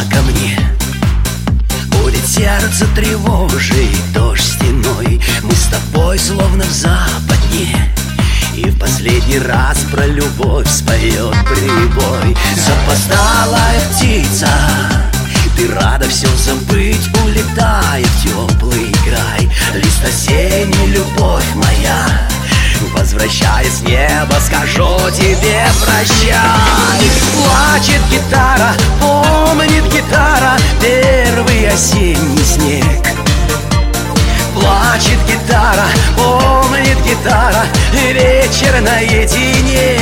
ко мне. Будет сердце тревожить дождь стеной. Мы с тобой словно в западне, и в последний раз про любовь споет прибой. Запоздалая птица, ты рада все забыть, улетая в теплый край. Лист осенний, любовь моя, возвращаясь с неба, скажу тебе прощай. Плачет гитара, помнит гитара первый осенний снег. Плачет гитара, помнит гитара вечер наедине.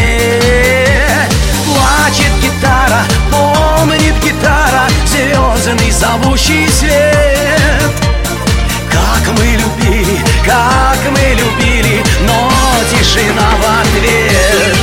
Плачет гитара, помнит гитара звездный зовущий свет. Как мы любили, но тишина в ответ.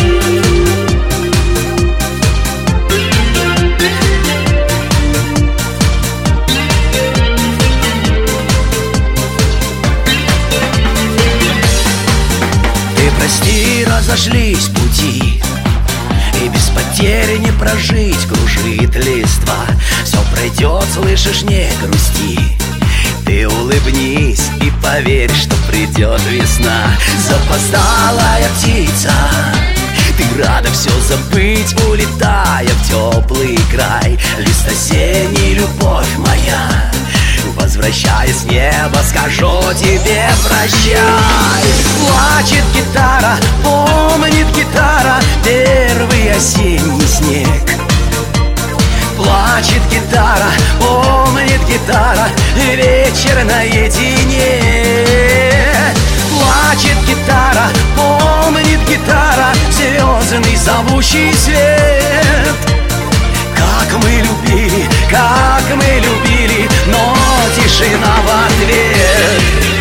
Ты прости, разошлись пути, и без потери не прожить, кружит листва. Все пройдет, слышишь, не грусти. Ты улыбнись и поверь, что придет весна. Запоздалая птица, ты рада все забыть, улетая в теплый край. Лист осенний, любовь моя, возвращаясь с неба, скажу тебе прощай. Плачет гитара, помнит гитара первый осенний снег. Плачет гитара, помнит гитара вечер наедине. Плачет гитара, помнит гитара звездный зовущий свет. Как мы любили, но тишина в ответ.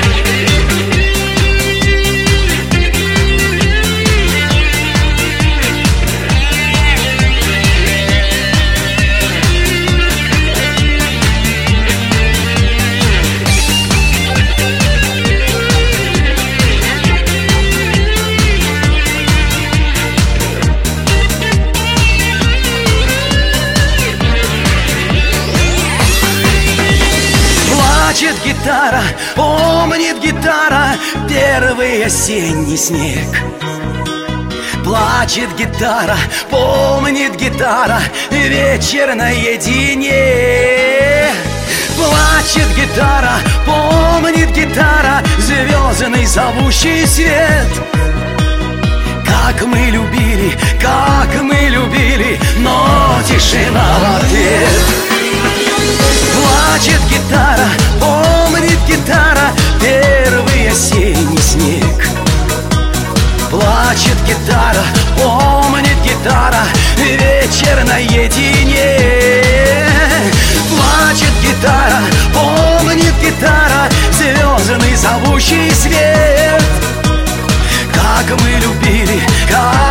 Плачет гитара, помнит гитара первый осенний снег. Плачет гитара, помнит гитара вечер наедине. Плачет гитара, помнит гитара звездный зовущий свет. Как мы любили, но тишина в ответ. Плачет гитара, помнит гитара первый осенний снег. Плачет гитара, помнит гитара вечер наедине. Плачет гитара, помнит гитара звездный зовущий свет. Как мы любили,